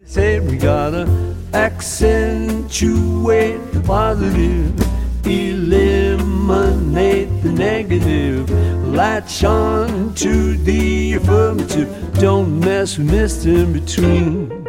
Said we gotta accentuate the positive, eliminate the negative, latch on to the affirmative. Don't mess with Mr. In Between.